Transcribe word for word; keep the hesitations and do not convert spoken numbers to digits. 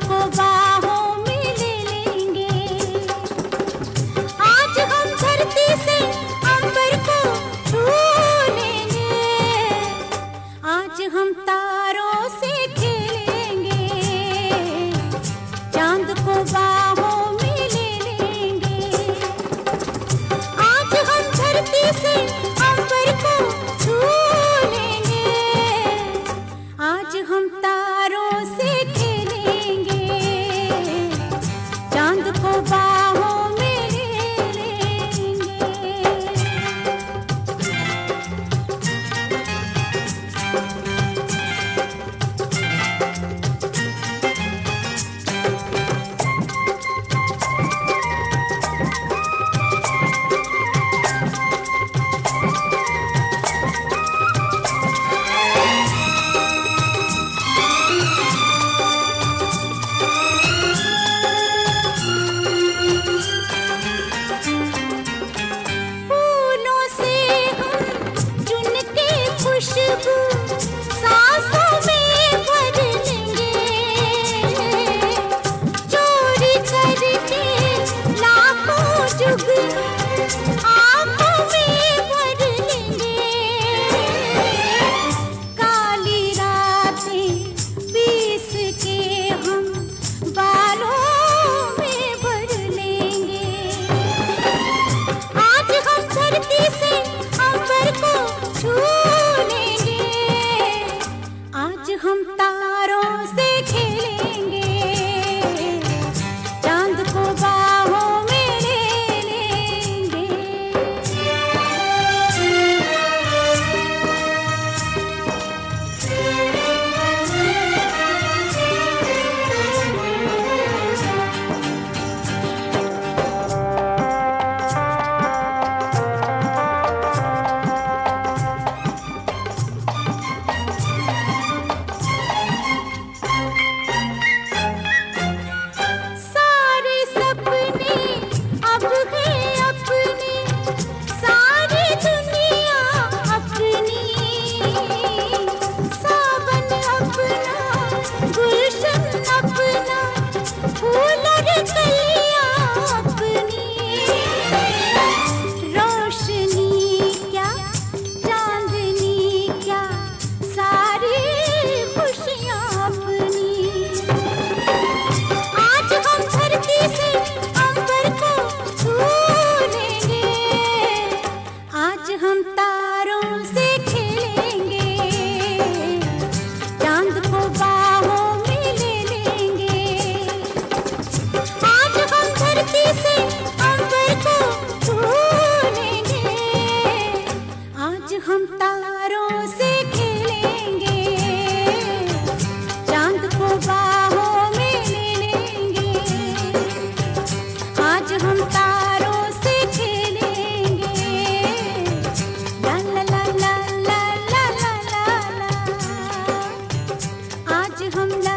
को बाहों में ले लेंगे। आज हम धरती से अंबर को छू लेंगे। आज हम तारों से खेलेंगे, चांद को बाहों में ले लेंगे। आज हम धरती से अंबर को छू लेंगे। आज हम तारों से खेलेंगे, चांद को बाहों में ले लेंगे। फूलों से हम चुन के खुशबू सांसों में भर लेंगे। चोरी करके लाखों जुगनू आंखों में भर लेंगे। काली रातें पीस के हम बालों में भर लेंगे। आज हम धरती से अंबर को छू लेंगे। आज हम तारों से खेलेंगे, चांद को बाहों में ले लेंगे। सारे सपने अब है अपने, सारी दुनिया अपनी। सावन अपना, गुलशन अपना, फूल और कलियां अपनी। रोशनी क्या, चांदनी क्या, सारी खुशियां अपनी। आज हम धरती से अंबर को छू लेंगे। आज हम तारों से खेलेंगे, चांद को बाहों में ले लेंगे। आज हम धरती से अंबर को छू लेंगे। आज हम तारों से खेलेंगे, चांद को बाहों में ले लेंगे। आज हम तारों से खेलेंगे। ला ला ला ला ला ला ला ला ला। आज हम